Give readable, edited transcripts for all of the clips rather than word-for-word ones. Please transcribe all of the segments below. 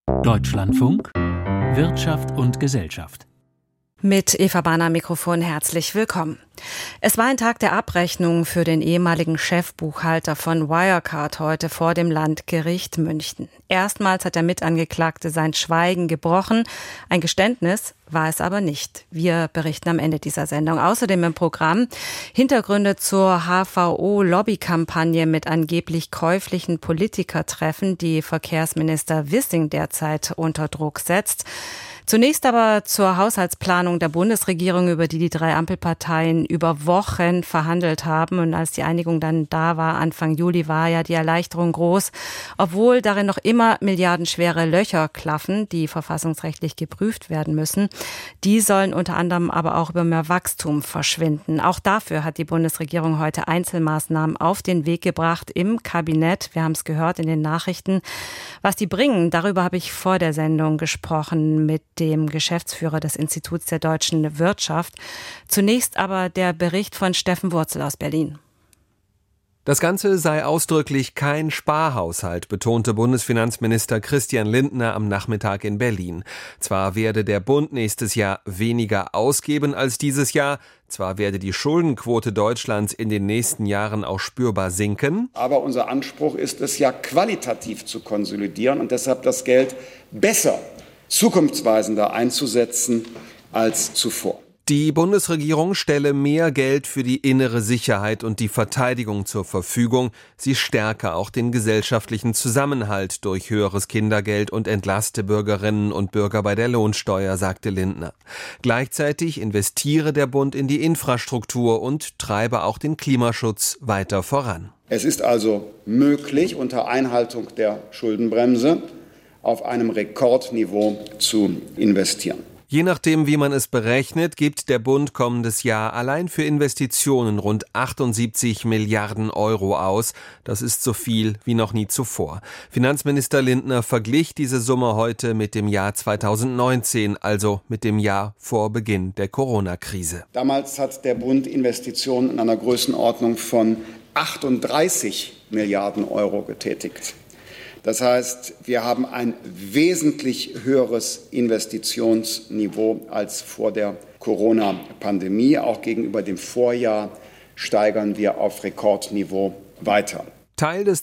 Deutschlandfunk Wirtschaft und Gesellschaft. Mit Eva Bahner am Mikrofon herzlich willkommen. Es war ein Tag der Abrechnung für den ehemaligen Chefbuchhalter von Wirecard heute vor dem Landgericht München. Erstmals hat der Mitangeklagte sein Schweigen gebrochen. Ein Geständnis war es aber nicht. Wir berichten am Ende dieser Sendung. Außerdem im Programm Hintergründe zur HVO-Lobbykampagne mit angeblich käuflichen Politikertreffen, die Verkehrsminister Wissing derzeit unter Druck setzt. Zunächst aber zur Haushaltsplanung der Bundesregierung, über die drei Ampelparteien über Wochen verhandelt haben. Und als die Einigung dann da war, Anfang Juli, war ja die Erleichterung groß. Obwohl darin noch immer milliardenschwere Löcher klaffen, die verfassungsrechtlich geprüft werden müssen. Die sollen unter anderem aber auch über mehr Wachstum verschwinden. Auch dafür hat die Bundesregierung heute Einzelmaßnahmen auf den Weg gebracht im Kabinett. Wir haben es gehört in den Nachrichten. Was die bringen, darüber habe ich vor der Sendung gesprochen mit dem Geschäftsführer des Instituts der deutschen Wirtschaft. Zunächst aber der Bericht von Steffen Wurzel aus Berlin. Das Ganze sei ausdrücklich kein Sparhaushalt, betonte Bundesfinanzminister Christian Lindner am Nachmittag in Berlin. Zwar werde der Bund nächstes Jahr weniger ausgeben als dieses Jahr, zwar werde die Schuldenquote Deutschlands in den nächsten Jahren auch spürbar sinken. Aber unser Anspruch ist es ja, qualitativ zu konsolidieren und deshalb das Geld besser, zukunftsweisender einzusetzen als zuvor. Die Bundesregierung stelle mehr Geld für die innere Sicherheit und die Verteidigung zur Verfügung. Sie stärke auch den gesellschaftlichen Zusammenhalt durch höheres Kindergeld und entlaste Bürgerinnen und Bürger bei der Lohnsteuer, sagte Lindner. Gleichzeitig investiere der Bund in die Infrastruktur und treibe auch den Klimaschutz weiter voran. Es ist also möglich, unter Einhaltung der Schuldenbremse auf einem Rekordniveau zu investieren. Je nachdem, wie man es berechnet, gibt der Bund kommendes Jahr allein für Investitionen rund 78 Milliarden Euro aus. Das ist so viel wie noch nie zuvor. Finanzminister Lindner verglich diese Summe heute mit dem Jahr 2019, also mit dem Jahr vor Beginn der Corona-Krise. Damals hat der Bund Investitionen in einer Größenordnung von 38 Milliarden Euro getätigt. Das heißt, wir haben ein wesentlich höheres Investitionsniveau als vor der Corona-Pandemie. Auch gegenüber dem Vorjahr steigern wir auf Rekordniveau weiter. Teil des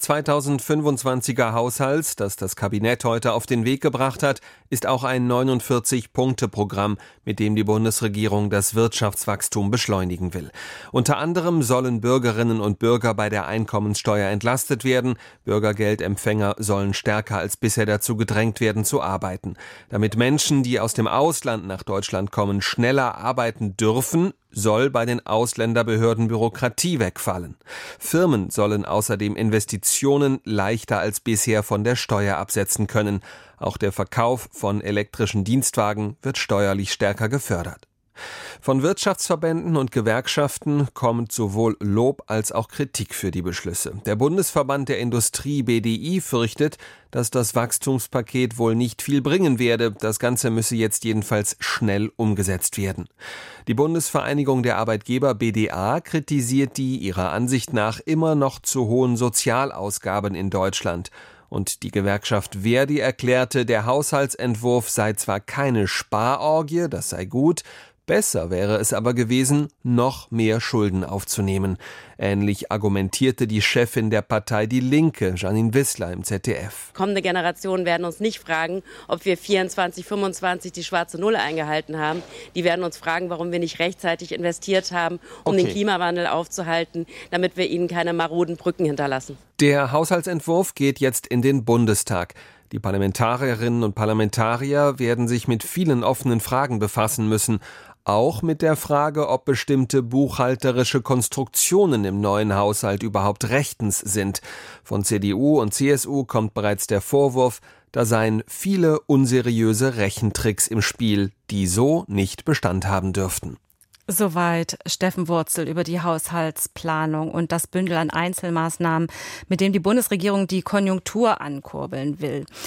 2025er Haushalts, das das Kabinett heute auf den Weg gebracht hat, ist auch ein 49-Punkte-Programm, mit dem die Bundesregierung das Wirtschaftswachstum beschleunigen will. Unter anderem sollen Bürgerinnen und Bürger bei der Einkommenssteuer entlastet werden. Bürgergeldempfänger sollen stärker als bisher dazu gedrängt werden, zu arbeiten. Damit Menschen, die aus dem Ausland nach Deutschland kommen, schneller arbeiten dürfen, soll bei den Ausländerbehörden Bürokratie wegfallen. Firmen sollen außerdem Investitionen leichter als bisher von der Steuer absetzen können. Auch der Verkauf von elektrischen Dienstwagen wird steuerlich stärker gefördert. Von Wirtschaftsverbänden und Gewerkschaften kommt sowohl Lob als auch Kritik für die Beschlüsse. Der Bundesverband der Industrie BDI fürchtet, dass das Wachstumspaket wohl nicht viel bringen werde. Das Ganze müsse jetzt jedenfalls schnell umgesetzt werden. Die Bundesvereinigung der Arbeitgeber BDA kritisiert die ihrer Ansicht nach immer noch zu hohen Sozialausgaben in Deutschland. Und die Gewerkschaft Verdi erklärte, der Haushaltsentwurf sei zwar keine Sparorgie, das sei gut, besser wäre es aber gewesen, noch mehr Schulden aufzunehmen. Ähnlich argumentierte die Chefin der Partei Die Linke, Janine Wissler im ZDF. Kommende Generationen werden uns nicht fragen, ob wir 24, 25 die schwarze Null eingehalten haben. Die werden uns fragen, warum wir nicht rechtzeitig investiert haben, um den Klimawandel aufzuhalten, damit wir ihnen keine maroden Brücken hinterlassen. Der Haushaltsentwurf geht jetzt in den Bundestag. Die Parlamentarierinnen und Parlamentarier werden sich mit vielen offenen Fragen befassen müssen. Auch mit der Frage, ob bestimmte buchhalterische Konstruktionen im neuen Haushalt überhaupt rechtens sind. Von CDU und CSU kommt bereits der Vorwurf, da seien viele unseriöse Rechentricks im Spiel, die so nicht Bestand haben dürften. Soweit Steffen Wurzel über die Haushaltsplanung und das Bündel an Einzelmaßnahmen, mit dem die Bundesregierung die Konjunktur ankurbeln will.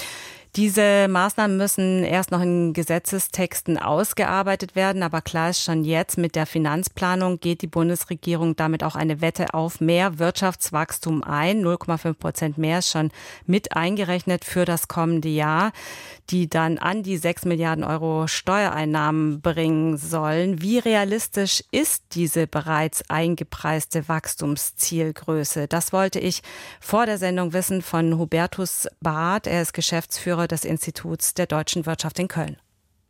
Diese Maßnahmen müssen erst noch in Gesetzestexten ausgearbeitet werden, aber klar ist schon jetzt, mit der Finanzplanung geht die Bundesregierung damit auch eine Wette auf mehr Wirtschaftswachstum ein. 0,5% mehr ist schon mit eingerechnet für das kommende Jahr, die dann an die 6 Milliarden Euro Steuereinnahmen bringen sollen. Wie realistisch ist diese bereits eingepreiste Wachstumszielgröße? Das wollte ich vor der Sendung wissen von Hubertus Barth. Er ist Geschäftsführer des Instituts der deutschen Wirtschaft in Köln.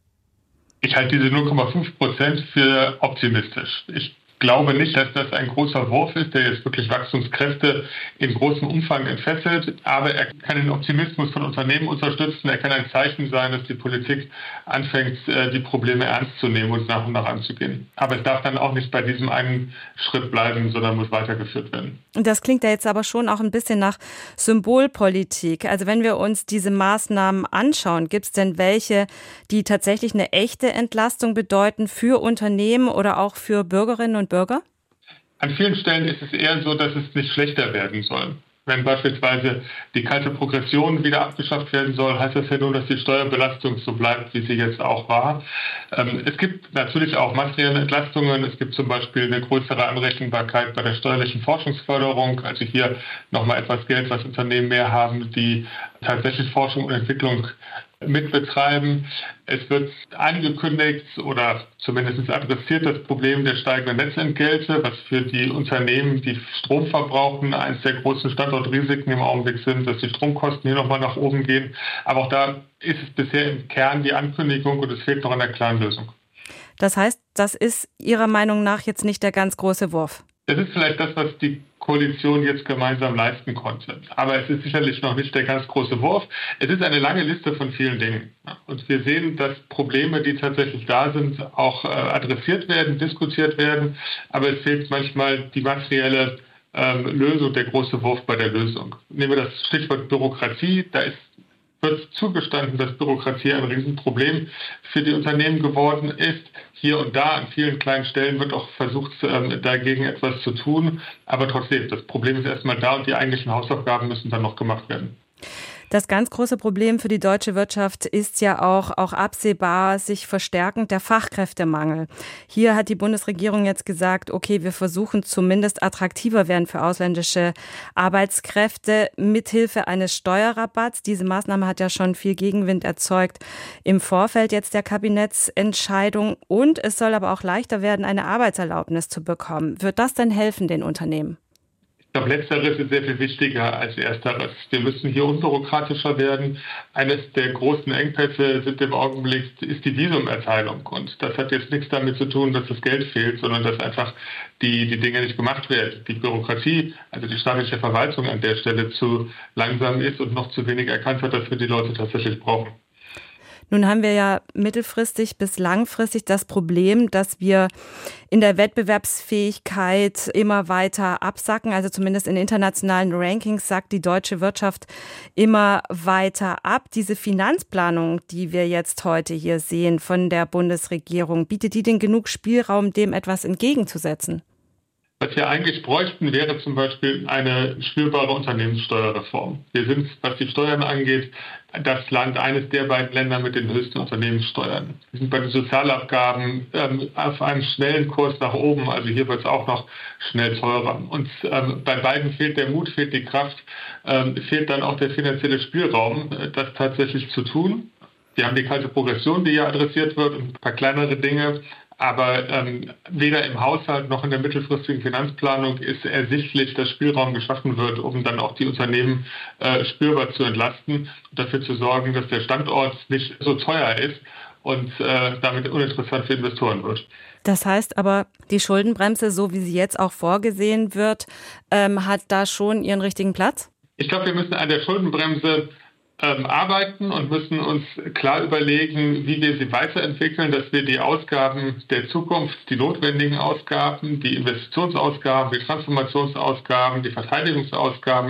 Ich halte diese 0,5% für optimistisch. Ich glaube nicht, dass das ein großer Wurf ist, der jetzt wirklich Wachstumskräfte in großem Umfang entfesselt. Aber er kann den Optimismus von Unternehmen unterstützen. Er kann ein Zeichen sein, dass die Politik anfängt, die Probleme ernst zu nehmen und nach anzugehen. Aber es darf dann auch nicht bei diesem einen Schritt bleiben, sondern muss weitergeführt werden. Das klingt ja jetzt aber schon auch ein bisschen nach Symbolpolitik. Also wenn wir uns diese Maßnahmen anschauen, gibt es denn welche, die tatsächlich eine echte Entlastung bedeuten für Unternehmen oder auch für Bürgerinnen und Bürger? An vielen Stellen ist es eher so, dass es nicht schlechter werden soll. Wenn beispielsweise die kalte Progression wieder abgeschafft werden soll, heißt das ja nur, dass die Steuerbelastung so bleibt, wie sie jetzt auch war. Es gibt natürlich auch materielle Entlastungen. Es gibt zum Beispiel eine größere Anrechenbarkeit bei der steuerlichen Forschungsförderung. Also hier nochmal etwas Geld, was Unternehmen mehr haben, die tatsächlich Forschung und Entwicklung mitbetreiben. Es wird angekündigt oder zumindest adressiert das Problem der steigenden Netzentgelte, was für die Unternehmen, die Strom verbrauchen, eines der großen Standortrisiken im Augenblick sind, dass die Stromkosten hier nochmal nach oben gehen. Aber auch da ist es bisher im Kern die Ankündigung und es fehlt noch an der klaren Lösung. Das heißt, das ist Ihrer Meinung nach jetzt nicht der ganz große Wurf? Das ist vielleicht das, was die Koalition jetzt gemeinsam leisten konnte. Aber es ist sicherlich noch nicht der ganz große Wurf. Es ist eine lange Liste von vielen Dingen. Und wir sehen, dass Probleme, die tatsächlich da sind, auch adressiert werden, diskutiert werden. Aber es fehlt manchmal die materielle Lösung, der große Wurf bei der Lösung. Nehmen wir das Stichwort Bürokratie. Da wird zugestanden, dass Bürokratie ein Riesenproblem für die Unternehmen geworden ist. Hier und da an vielen kleinen Stellen wird auch versucht, dagegen etwas zu tun. Aber trotzdem, das Problem ist erstmal da und die eigentlichen Hausaufgaben müssen dann noch gemacht werden. Das ganz große Problem für die deutsche Wirtschaft ist ja auch absehbar sich verstärkend der Fachkräftemangel. Hier hat die Bundesregierung jetzt gesagt, okay, wir versuchen zumindest attraktiver werden für ausländische Arbeitskräfte mithilfe eines Steuerrabatts. Diese Maßnahme hat ja schon viel Gegenwind erzeugt im Vorfeld jetzt der Kabinettsentscheidung. Und es soll aber auch leichter werden, eine Arbeitserlaubnis zu bekommen. Wird das denn helfen den Unternehmen? Ich glaube, Letzteres ist sehr viel wichtiger als Ersteres. Wir müssen hier unbürokratischer werden. Eines der großen Engpässe sind im Augenblick ist die Visumerteilung. Und das hat jetzt nichts damit zu tun, dass das Geld fehlt, sondern dass einfach die Dinge nicht gemacht werden. Die Bürokratie, also die staatliche Verwaltung an der Stelle zu langsam ist und noch zu wenig erkannt hat, dass wir die Leute tatsächlich brauchen. Nun haben wir ja mittelfristig bis langfristig das Problem, dass wir in der Wettbewerbsfähigkeit immer weiter absacken. Also zumindest in internationalen Rankings sackt die deutsche Wirtschaft immer weiter ab. Diese Finanzplanung, die wir jetzt heute hier sehen von der Bundesregierung, bietet die denn genug Spielraum, dem etwas entgegenzusetzen? Was wir eigentlich bräuchten, wäre zum Beispiel eine spürbare Unternehmenssteuerreform. Wir sind, was die Steuern angeht, das Land, eines der beiden Länder mit den höchsten Unternehmenssteuern. Wir sind bei den Sozialabgaben auf einem schnellen Kurs nach oben, also hier wird es auch noch schnell teurer. Und bei beiden fehlt der Mut, fehlt die Kraft, fehlt dann auch der finanzielle Spielraum, das tatsächlich zu tun. Wir haben die kalte Progression, die ja adressiert wird, und ein paar kleinere Dinge. Aber weder im Haushalt noch in der mittelfristigen Finanzplanung ist ersichtlich, dass Spielraum geschaffen wird, um dann auch die Unternehmen spürbar zu entlasten und dafür zu sorgen, dass der Standort nicht so teuer ist und damit uninteressant für Investoren wird. Das heißt aber, die Schuldenbremse, so wie sie jetzt auch vorgesehen wird, hat da schon ihren richtigen Platz? Ich glaube, wir müssen an der Schuldenbremse arbeiten und müssen uns klar überlegen, wie wir sie weiterentwickeln, dass wir die Ausgaben der Zukunft, die notwendigen Ausgaben, die Investitionsausgaben, die Transformationsausgaben, die Verteidigungsausgaben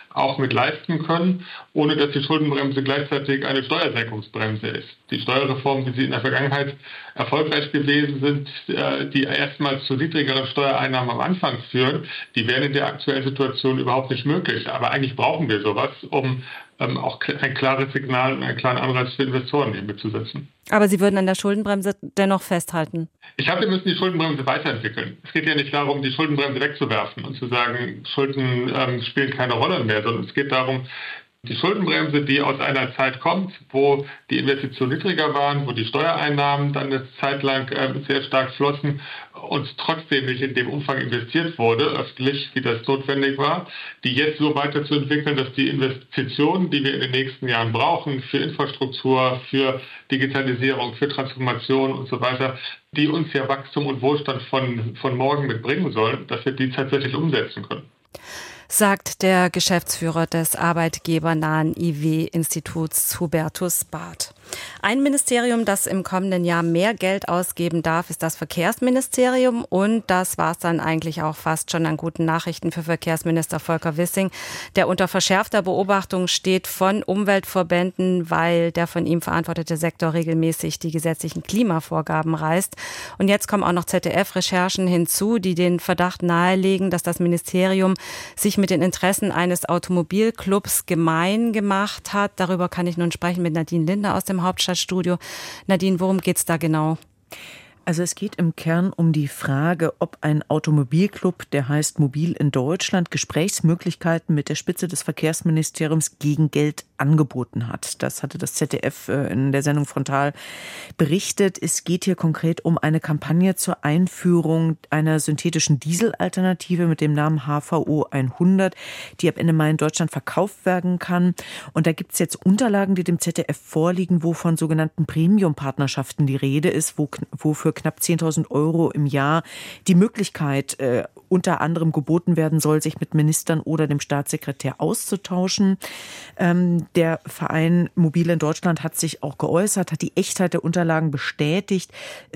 auch mit leisten können, ohne dass die Schuldenbremse gleichzeitig eine Steuersenkungsbremse ist. Die Steuerreformen, wie sie in der Vergangenheit erfolgreich gewesen sind, die erstmals zu niedrigeren Steuereinnahmen am Anfang führen, die wären in der aktuellen Situation überhaupt nicht möglich. Aber eigentlich brauchen wir sowas, um auch ein klares Signal und einen klaren Anreiz für Investoren hier mitzusetzen. Aber Sie würden an der Schuldenbremse dennoch festhalten? Ich glaube, wir müssen die Schuldenbremse weiterentwickeln. Es geht ja nicht darum, die Schuldenbremse wegzuwerfen und zu sagen, Schulden spielen keine Rolle mehr, sondern es geht darum, die Schuldenbremse, die aus einer Zeit kommt, wo die Investitionen niedriger waren, wo die Steuereinnahmen dann eine Zeit lang sehr stark flossen und trotzdem nicht in dem Umfang investiert wurde, öffentlich, wie das notwendig war, die jetzt so weiterzuentwickeln, dass die Investitionen, die wir in den nächsten Jahren brauchen, für Infrastruktur, für Digitalisierung, für Transformation und so weiter, die uns ja Wachstum und Wohlstand von morgen mitbringen sollen, dass wir die tatsächlich umsetzen können. Sagt der Geschäftsführer des arbeitgebernahen IW-Instituts Hubertus Barth. Ein Ministerium, das im kommenden Jahr mehr Geld ausgeben darf, ist das Verkehrsministerium. Und das war es dann eigentlich auch fast schon an guten Nachrichten für Verkehrsminister Volker Wissing, der unter verschärfter Beobachtung steht von Umweltverbänden, weil der von ihm verantwortete Sektor regelmäßig die gesetzlichen Klimavorgaben reißt. Und jetzt kommen auch noch ZDF-Recherchen hinzu, die den Verdacht nahelegen, dass das Ministerium sich mit den Interessen eines Automobilclubs gemein gemacht hat. Darüber kann ich nun sprechen mit Nadine Linder aus dem Hauptstadtstudio. Nadine, worum geht's da genau? Also es geht im Kern um die Frage, ob ein Automobilclub, der heißt Mobil in Deutschland, Gesprächsmöglichkeiten mit der Spitze des Verkehrsministeriums gegen Geld angeboten hat. Das hatte das ZDF in der Sendung Frontal berichtet. Es geht hier konkret um eine Kampagne zur Einführung einer synthetischen Dieselalternative mit dem Namen HVO 100, die ab Ende Mai in Deutschland verkauft werden kann. Und da gibt es jetzt Unterlagen, die dem ZDF vorliegen, wo von sogenannten Premium-Partnerschaften die Rede ist, wo für knapp 10.000 Euro im Jahr die Möglichkeit unter anderem geboten werden soll, sich mit Ministern oder dem Staatssekretär auszutauschen. Der Verein Mobil in Deutschland hat sich auch geäußert, hat die Echtheit der Unterlagen bestätigt,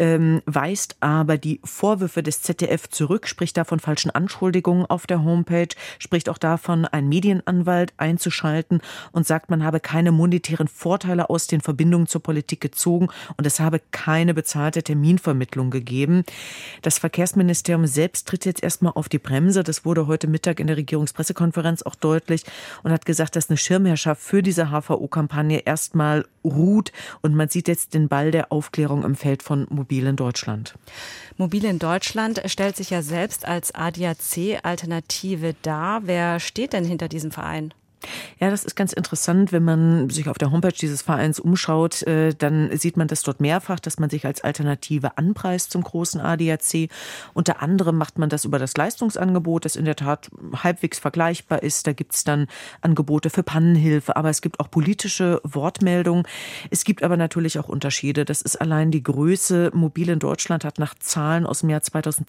weist aber die Vorwürfe des ZDF zurück, spricht da von falschen Anschuldigungen auf der Homepage, spricht auch davon, einen Medienanwalt einzuschalten und sagt, man habe keine monetären Vorteile aus den Verbindungen zur Politik gezogen und es habe keine bezahlte Terminvermittlung gegeben. Das Verkehrsministerium selbst tritt jetzt erstmal auf die Bremse. Das wurde heute Mittag in der Regierungspressekonferenz auch deutlich und hat gesagt, dass eine Schirmherrschaft für diese HVO-Kampagne erstmal ruht und man sieht jetzt den Ball der Aufklärung im Feld von Mobil in Deutschland. Mobil in Deutschland stellt sich ja selbst als ADAC-Alternative dar. Wer steht denn hinter diesem Verein? Ja, das ist ganz interessant, wenn man sich auf der Homepage dieses Vereins umschaut, dann sieht man das dort mehrfach, dass man sich als Alternative anpreist zum großen ADAC. Unter anderem macht man das über das Leistungsangebot, das in der Tat halbwegs vergleichbar ist. Da gibt es dann Angebote für Pannenhilfe, aber es gibt auch politische Wortmeldungen. Es gibt aber natürlich auch Unterschiede. Das ist allein die Größe. Mobil in Deutschland hat nach Zahlen aus dem Jahr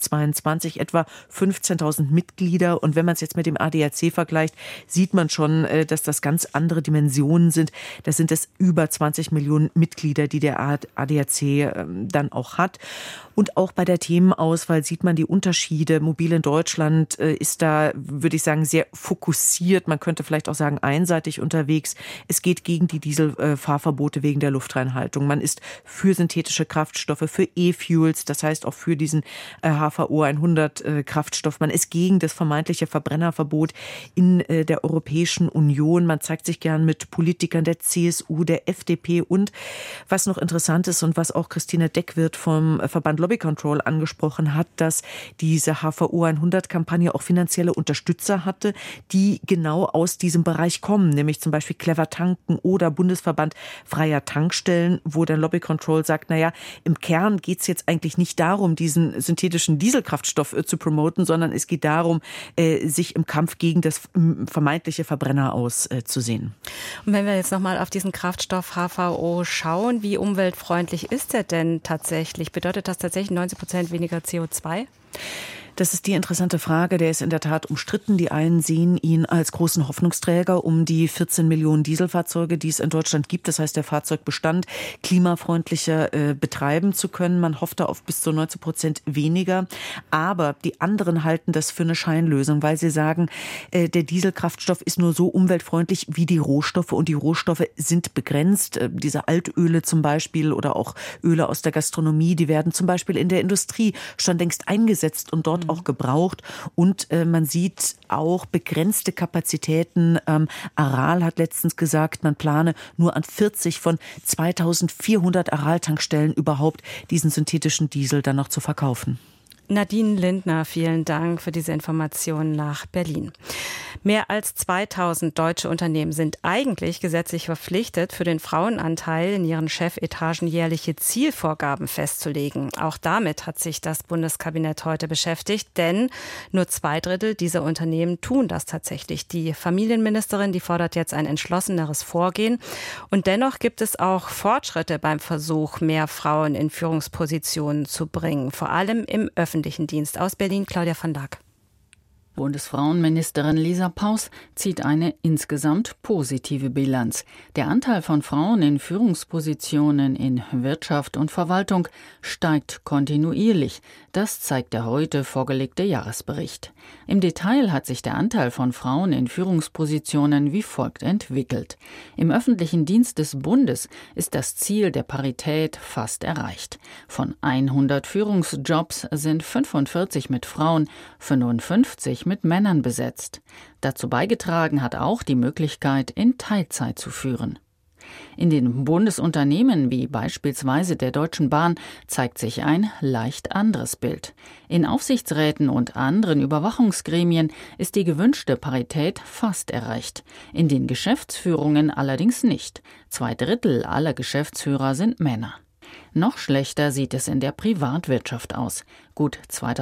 2022 etwa 15.000 Mitglieder. Und wenn man es jetzt mit dem ADAC vergleicht, sieht man schon, dass das ganz andere Dimensionen sind. Da sind es über 20 Millionen Mitglieder, die der ADAC dann auch hat. Und auch bei der Themenauswahl sieht man die Unterschiede. Mobil in Deutschland ist da, würde ich sagen, sehr fokussiert. Man könnte vielleicht auch sagen, einseitig unterwegs. Es geht gegen die Dieselfahrverbote wegen der Luftreinhaltung. Man ist für synthetische Kraftstoffe, für E-Fuels, das heißt auch für diesen HVO 100 Kraftstoff. Man ist gegen das vermeintliche Verbrennerverbot in der Europäischen Union. Man zeigt sich gern mit Politikern der CSU, der FDP und was noch interessant ist und was auch Christine Deckwirth vom Verband Lobby Control angesprochen hat, dass diese HVO 100-Kampagne auch finanzielle Unterstützer hatte, die genau aus diesem Bereich kommen, nämlich zum Beispiel Clever Tanken oder Bundesverband Freier Tankstellen, wo der Lobby Control sagt, naja, im Kern geht es jetzt eigentlich nicht darum, diesen synthetischen Dieselkraftstoff zu promoten, sondern es geht darum, sich im Kampf gegen das vermeintliche Verbrenner auszusehen. Und wenn wir jetzt nochmal auf diesen Kraftstoff HVO schauen, wie umweltfreundlich ist der denn tatsächlich? Bedeutet das tatsächlich 90% weniger CO2? Das ist die interessante Frage. Der ist in der Tat umstritten. Die einen sehen ihn als großen Hoffnungsträger um die 14 Millionen Dieselfahrzeuge, die es in Deutschland gibt. Das heißt, der Fahrzeugbestand klimafreundlicher betreiben zu können. Man hofft da auf bis zu 90% weniger. Aber die anderen halten das für eine Scheinlösung, weil sie sagen, der Dieselkraftstoff ist nur so umweltfreundlich wie die Rohstoffe. Und die Rohstoffe sind begrenzt. Diese Altöle zum Beispiel oder auch Öle aus der Gastronomie, die werden zum Beispiel in der Industrie schon längst eingesetzt und dort auch gebraucht. Und man sieht auch begrenzte Kapazitäten. Aral hat letztens gesagt, man plane nur an 40 von 2400 Aral-Tankstellen überhaupt diesen synthetischen Diesel dann noch zu verkaufen. Nadine Lindner, vielen Dank für diese Informationen nach Berlin. Mehr als 2000 deutsche Unternehmen sind eigentlich gesetzlich verpflichtet, für den Frauenanteil in ihren Chefetagen jährliche Zielvorgaben festzulegen. Auch damit hat sich das Bundeskabinett heute beschäftigt, denn nur 2/3 dieser Unternehmen tun das tatsächlich. Die Familienministerin, die fordert jetzt ein entschlosseneres Vorgehen. Und dennoch gibt es auch Fortschritte beim Versuch, mehr Frauen in Führungspositionen zu bringen, vor allem im öffentlichen Dienst. Aus Berlin, Claudia van Laak. Bundesfrauenministerin Lisa Paus zieht eine insgesamt positive Bilanz. Der Anteil von Frauen in Führungspositionen in Wirtschaft und Verwaltung steigt kontinuierlich. Das zeigt der heute vorgelegte Jahresbericht. Im Detail hat sich der Anteil von Frauen in Führungspositionen wie folgt entwickelt. Im öffentlichen Dienst des Bundes ist das Ziel der Parität fast erreicht. Von 100 Führungsjobs sind 45 mit Frauen, 55 mit Männern besetzt. Dazu beigetragen hat auch die Möglichkeit, in Teilzeit zu führen. In den Bundesunternehmen wie beispielsweise der Deutschen Bahn zeigt sich ein leicht anderes Bild. In Aufsichtsräten und anderen Überwachungsgremien ist die gewünschte Parität fast erreicht. In den Geschäftsführungen allerdings nicht. 2/3 aller Geschäftsführer sind Männer. Noch schlechter sieht es in der Privatwirtschaft aus. Gut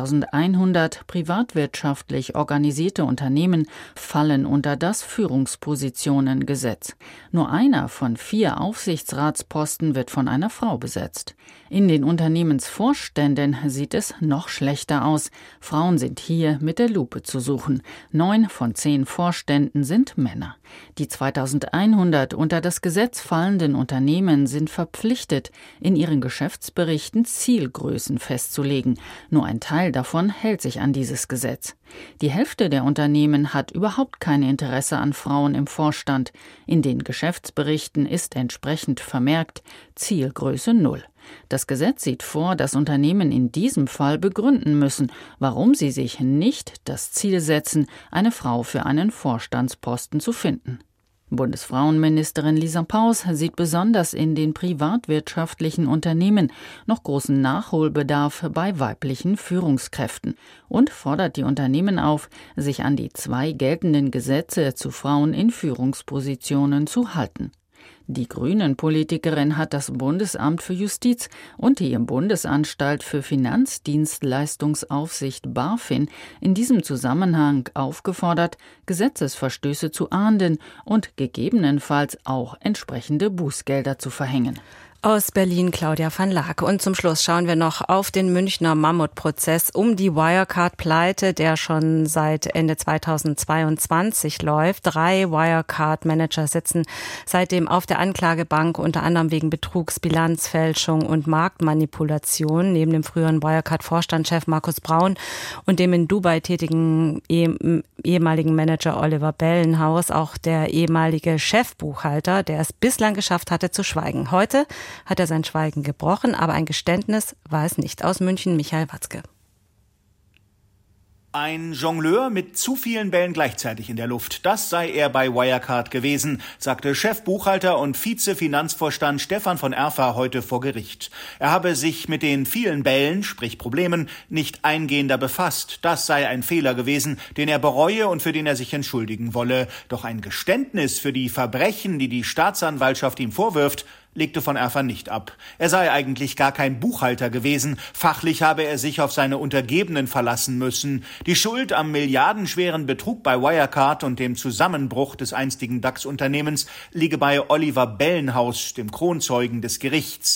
2100 privatwirtschaftlich organisierte Unternehmen fallen unter das Führungspositionengesetz. Nur einer von 4 Aufsichtsratsposten wird von einer Frau besetzt. In den Unternehmensvorständen sieht es noch schlechter aus. Frauen sind hier mit der Lupe zu suchen. 9 von 10 Vorständen sind Männer. Die 2100 unter das Gesetz fallenden Unternehmen sind verpflichtet, in ihren Geschäftsberichten Zielgrößen festzulegen. Nur ein Teil davon hält sich an dieses Gesetz. Die Hälfte der Unternehmen hat überhaupt kein Interesse an Frauen im Vorstand. In den Geschäftsberichten ist entsprechend vermerkt Zielgröße 0. Das Gesetz sieht vor, dass Unternehmen in diesem Fall begründen müssen, warum sie sich nicht das Ziel setzen, eine Frau für einen Vorstandsposten zu finden. Bundesfrauenministerin Lisa Paus sieht besonders in den privatwirtschaftlichen Unternehmen noch großen Nachholbedarf bei weiblichen Führungskräften und fordert die Unternehmen auf, sich an die 2 geltenden Gesetze zu Frauen in Führungspositionen zu halten. Die Grünen-Politikerin hat das Bundesamt für Justiz und die Bundesanstalt für Finanzdienstleistungsaufsicht BaFin in diesem Zusammenhang aufgefordert, Gesetzesverstöße zu ahnden und gegebenenfalls auch entsprechende Bußgelder zu verhängen. Aus Berlin, Claudia van Laak. Und zum Schluss schauen wir noch auf den Münchner Mammutprozess um die Wirecard-Pleite, der schon seit Ende 2022 läuft. 3 Wirecard-Manager sitzen seitdem auf der Anklagebank, unter anderem wegen Betrugs, Bilanzfälschung und Marktmanipulation. Neben dem früheren Wirecard-Vorstandschef Markus Braun und dem in Dubai tätigen ehemaligen Manager Oliver Bellenhaus auch der ehemalige Chefbuchhalter, der es bislang geschafft hatte zu schweigen. Heute hat er sein Schweigen gebrochen, aber ein Geständnis war es nicht. Aus München, Michael Watzke. Ein Jongleur mit zu vielen Bällen gleichzeitig in der Luft. Das sei er bei Wirecard gewesen, sagte Chefbuchhalter und Vize-Finanzvorstand Stefan von Erfa heute vor Gericht. Er habe sich mit den vielen Bällen, sprich Problemen, nicht eingehender befasst. Das sei ein Fehler gewesen, den er bereue und für den er sich entschuldigen wolle. Doch ein Geständnis für die Verbrechen, die die Staatsanwaltschaft ihm vorwirft, legte von Erfa nicht ab. Er sei eigentlich gar kein Buchhalter gewesen. Fachlich habe er sich auf seine Untergebenen verlassen müssen. Die Schuld am milliardenschweren Betrug bei Wirecard und dem Zusammenbruch des einstigen DAX-Unternehmens liege bei Oliver Bellenhaus, dem Kronzeugen des Gerichts.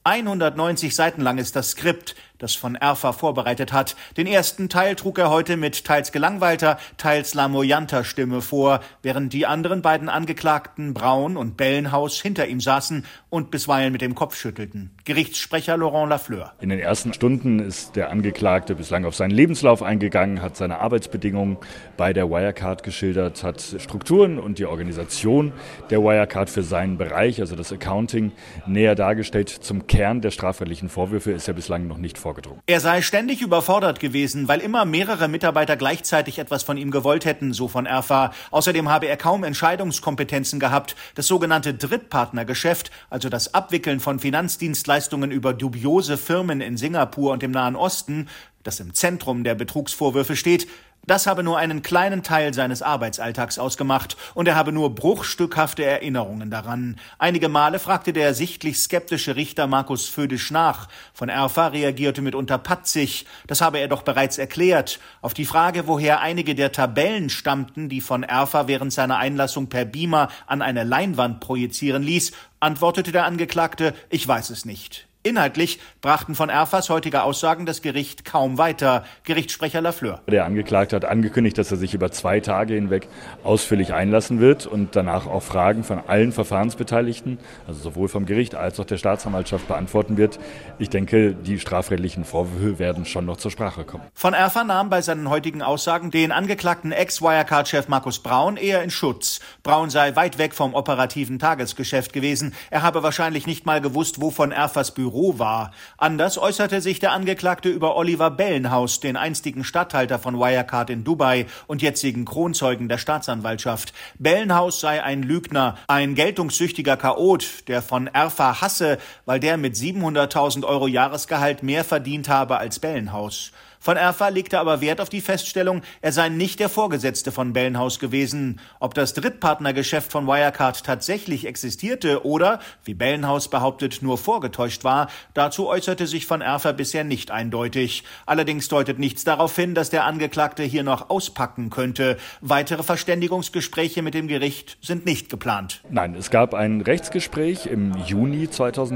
190 Seiten lang ist das Skript, das von Erfa vorbereitet hat. Den ersten Teil trug er heute mit teils gelangweilter, teils lamoyanter Stimme vor, während die anderen beiden Angeklagten, Braun und Bellenhaus, hinter ihm saßen und bisweilen mit dem Kopf schüttelten. Gerichtssprecher Laurent Lafleur. In den ersten Stunden ist der Angeklagte bislang auf seinen Lebenslauf eingegangen, hat seine Arbeitsbedingungen bei der Wirecard geschildert, hat Strukturen und die Organisation der Wirecard für seinen Bereich, also das Accounting, näher dargestellt. Zum Kern der strafrechtlichen Vorwürfe ist er bislang noch nicht vorgedrungen. Er sei ständig überfordert gewesen, weil immer mehrere Mitarbeiter gleichzeitig etwas von ihm gewollt hätten, so von Erfa. Außerdem habe er kaum Entscheidungskompetenzen gehabt. Das sogenannte Drittpartnergeschäft, also das Abwickeln von Finanzdienstleistungen über dubiose Firmen in Singapur und im Nahen Osten, das im Zentrum der Betrugsvorwürfe steht, das habe nur einen kleinen Teil seines Arbeitsalltags ausgemacht und er habe nur bruchstückhafte Erinnerungen daran. Einige Male fragte der sichtlich skeptische Richter Markus Födisch nach. Von Erfa reagierte mitunter patzig. Das habe er doch bereits erklärt. Auf die Frage, woher einige der Tabellen stammten, die von Erfa während seiner Einlassung per Beamer an eine Leinwand projizieren ließ, antwortete der Angeklagte, ich weiß es nicht. Inhaltlich brachten von Erfas heutige Aussagen das Gericht kaum weiter. Gerichtssprecher Lafleur. Der Angeklagte hat angekündigt, dass er sich über 2 Tage hinweg ausführlich einlassen wird und danach auch Fragen von allen Verfahrensbeteiligten, also sowohl vom Gericht als auch der Staatsanwaltschaft, beantworten wird. Ich denke, die strafrechtlichen Vorwürfe werden schon noch zur Sprache kommen. Von Erfa nahm bei seinen heutigen Aussagen den angeklagten Ex-Wirecard-Chef Markus Braun eher in Schutz. Braun sei weit weg vom operativen Tagesgeschäft gewesen. Er habe wahrscheinlich nicht mal gewusst, wovon Erfas Büro war. Anders äußerte sich der Angeklagte über Oliver Bellenhaus, den einstigen Statthalter von Wirecard in Dubai und jetzigen Kronzeugen der Staatsanwaltschaft. Bellenhaus sei ein Lügner, ein geltungssüchtiger Chaot, der von Erfa hasse, weil der mit 700.000 € Jahresgehalt mehr verdient habe als Bellenhaus. Von Erfa legte aber Wert auf die Feststellung, er sei nicht der Vorgesetzte von Bellenhaus gewesen. Ob das Drittpartnergeschäft von Wirecard tatsächlich existierte oder, wie Bellenhaus behauptet, nur vorgetäuscht war, dazu äußerte sich von Erfa bisher nicht eindeutig. Allerdings deutet nichts darauf hin, dass der Angeklagte hier noch auspacken könnte. Weitere Verständigungsgespräche mit dem Gericht sind nicht geplant. Nein, es gab ein Rechtsgespräch im Juni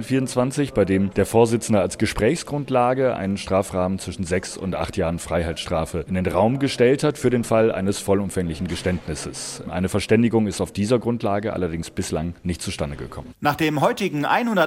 2024, bei dem der Vorsitzende als Gesprächsgrundlage einen Strafrahmen zwischen 6 und 8 Jahren Freiheitsstrafe in den Raum gestellt hat für den Fall eines vollumfänglichen Geständnisses. Eine Verständigung ist auf dieser Grundlage allerdings bislang nicht zustande gekommen. Nach dem heutigen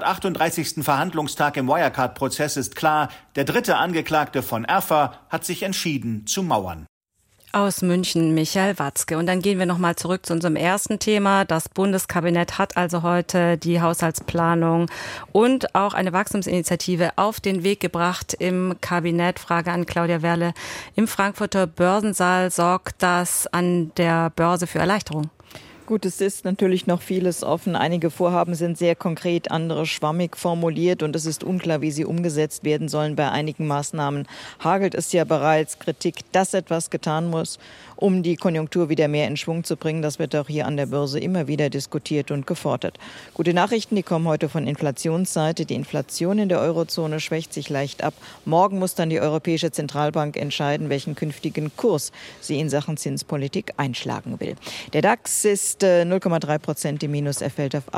138. Verhandlungstag im Wirecard-Prozess ist klar, der dritte Angeklagte von Erfa hat sich entschieden zu mauern. Aus München Michael Watzke. Und dann gehen wir nochmal zurück zu unserem ersten Thema. Das Bundeskabinett hat also heute die Haushaltsplanung und auch eine Wachstumsinitiative auf den Weg gebracht im Kabinett. Frage an Claudia Werle. Im Frankfurter Börsensaal sorgt das an der Börse für Erleichterung? Gut, es ist natürlich noch vieles offen. Einige Vorhaben sind sehr konkret, andere schwammig formuliert und es ist unklar, wie sie umgesetzt werden sollen. Bei einigen Maßnahmen hagelt es ja bereits Kritik, dass etwas getan muss, um die Konjunktur wieder mehr in Schwung zu bringen. Das wird auch hier an der Börse immer wieder diskutiert und gefordert. Gute Nachrichten, die kommen heute von Inflationsseite. Die Inflation in der Eurozone schwächt sich leicht ab. Morgen muss dann die Europäische Zentralbank entscheiden, welchen künftigen Kurs sie in Sachen Zinspolitik einschlagen will. Der DAX ist 0,3% im Minus, er fällt auf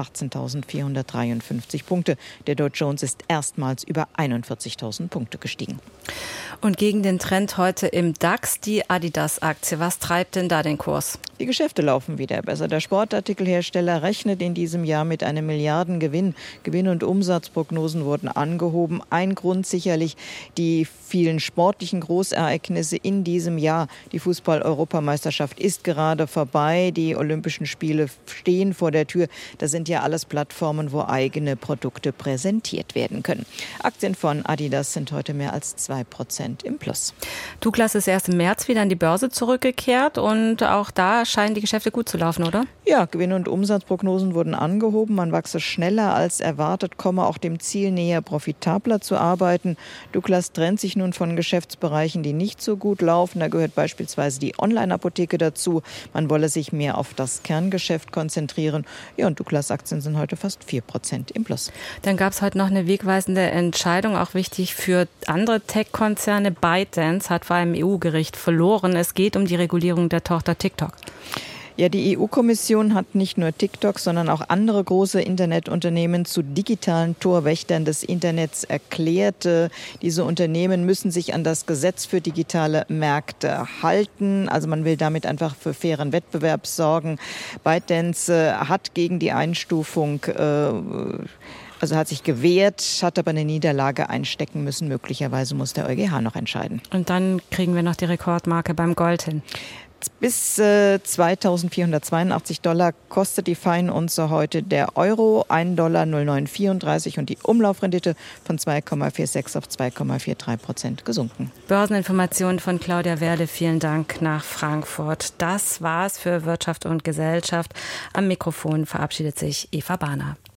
18.453 Punkte. Der Dow Jones ist erstmals über 41.000 Punkte gestiegen. Und gegen den Trend heute im DAX die Adidas-Aktie. Was treibt denn da den Kurs? Die Geschäfte laufen wieder besser. Der Sportartikelhersteller rechnet in diesem Jahr mit einem Milliardengewinn. Gewinn- und Umsatzprognosen wurden angehoben. Ein Grund sicherlich die vielen sportlichen Großereignisse in diesem Jahr. Die Fußball-Europameisterschaft ist gerade vorbei. Die Olympischen Spiele stehen vor der Tür. Das sind ja alles Plattformen, wo eigene Produkte präsentiert werden können. Aktien von Adidas sind heute mehr als 2% im Plus. Douglas ist erst im März wieder an die Börse zurückgekehrt und auch da scheinen die Geschäfte gut zu laufen, oder? Ja, Gewinn- und Umsatzprognosen wurden angehoben. Man wachse schneller als erwartet, komme auch dem Ziel näher, profitabler zu arbeiten. Douglas trennt sich nun von Geschäftsbereichen, die nicht so gut laufen. Da gehört beispielsweise die Online-Apotheke dazu. Man wolle sich mehr auf das Kerngeschäft konzentrieren. Ja, und Douglas-Aktien sind heute fast 4% im Plus. Dann gab es heute noch eine wegweisende Entscheidung, auch wichtig für andere Tech-Konzerne. ByteDance hat vor einem EU-Gericht verloren. Es geht um die Regulierung der Tochter TikTok. Ja, die EU-Kommission hat nicht nur TikTok, sondern auch andere große Internetunternehmen zu digitalen Torwächtern des Internets erklärt. Diese Unternehmen müssen sich an das Gesetz für digitale Märkte halten. Also man will damit einfach für fairen Wettbewerb sorgen. ByteDance hat gegen die Einstufung hat sich gewehrt, hat aber eine Niederlage einstecken müssen. Möglicherweise muss der EuGH noch entscheiden. Und dann kriegen wir noch die Rekordmarke beim Gold hin. Bis $2.482 kostet die Feinunze heute der Euro, $1,0934 und die Umlaufrendite von 2,46 auf 2,43% gesunken. Börseninformationen von Claudia Werle, vielen Dank nach Frankfurt. Das war's für Wirtschaft und Gesellschaft. Am Mikrofon verabschiedet sich Eva Bahner.